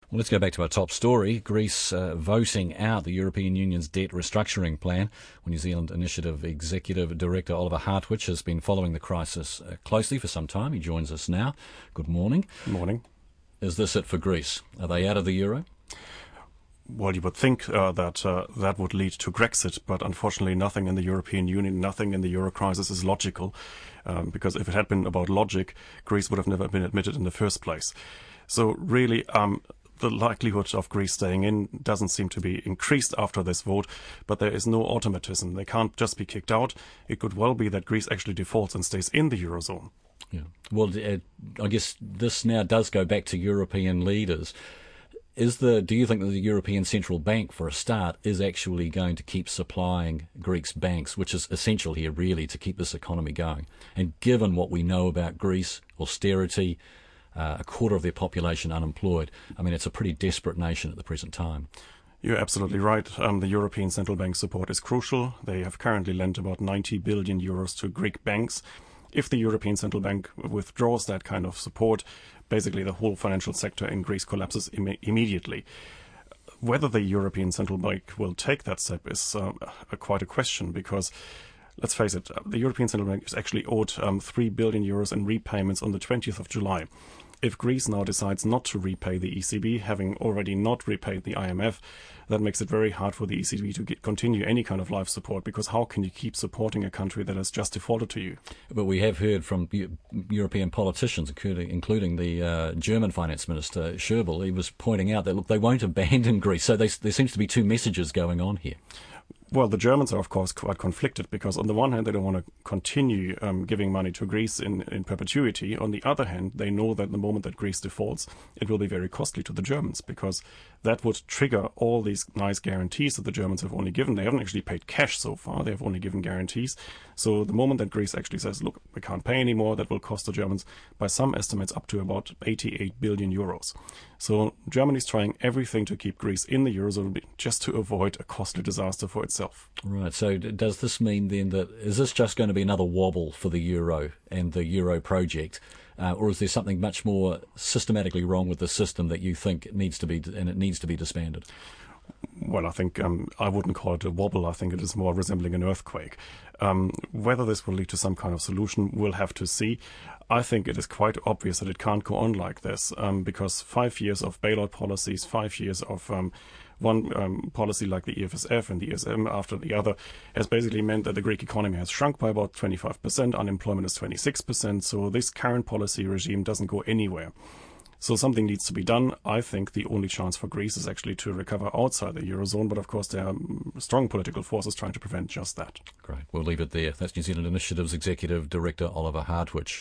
Well, let's go back to our top story. Greece voting out the European Union's debt restructuring plan. Well, New Zealand Initiative Executive Director Oliver Hartwich has been following the crisis closely for some time. He joins us now. Good morning. Good morning. Is this it for Greece? Are they out of the euro? Well, you would think that would lead to Grexit, but unfortunately nothing in the European Union, nothing in the euro crisis is logical, because if it had been about logic, Greece would have never been admitted in the first place. So really, the likelihood of Greece staying in doesn't seem to be increased after this vote, but there is no automatism. They can't just be kicked out. It could well be that Greece actually defaults and stays in the Eurozone. Yeah. Well, I guess this now does go back to European leaders. Do you think that the European Central Bank, for a start, is actually going to keep supplying Greece's banks, which is essential here, really, to keep this economy going? And given what we know about Greece, austerity, a quarter of their population unemployed, I mean, it's a pretty desperate nation at the present time. You're absolutely right. The European Central Bank support is crucial. They have currently lent about 90 billion euros to Greek banks. If the European Central Bank withdraws that kind of support, basically the whole financial sector in Greece collapses immediately. Whether the European Central Bank will take that step is quite a question, because let's face it, the European Central Bank is actually owed 3 billion euros in repayments on the 20th of July. If Greece now decides not to repay the ECB, having already not repaid the IMF, that makes it very hard for the ECB to continue any kind of life support, because how can you keep supporting a country that has just defaulted to you? But we have heard from European politicians, including the German finance minister, Schäuble. He was pointing out that, look, they won't abandon Greece. So there seems to be two messages going on here. Well, the Germans are, of course, quite conflicted, because on the one hand, they don't want to continue giving money to Greece in perpetuity. On the other hand, they know that the moment that Greece defaults, it will be very costly to the Germans, because that would trigger all these nice guarantees that the Germans have only given. They haven't actually paid cash so far. They have only given guarantees. So the moment that Greece actually says, look, we can't pay anymore, that will cost the Germans, by some estimates, up to about 88 billion euros. So Germany is trying everything to keep Greece in the Eurozone, just to avoid a costly disaster for itself. Right. So does this mean then that, is this just going to be another wobble for the euro and the euro project? Or is there something much more systematically wrong with the system that you think it needs to be disbanded? Well, I think I wouldn't call it a wobble. I think it is more resembling an earthquake. Whether this will lead to some kind of solution, we'll have to see. I think it is quite obvious that it can't go on like this, because 5 years of bailout policies, 5 years of one policy like the EFSF and the ESM after the other has basically meant that the Greek economy has shrunk by about 25%, unemployment is 26%, so this current policy regime doesn't go anywhere. So something needs to be done. I think the only chance for Greece is actually to recover outside the Eurozone, but of course there are strong political forces trying to prevent just that. Great. We'll leave it there. That's New Zealand Initiative's Executive Director Oliver Hartwich.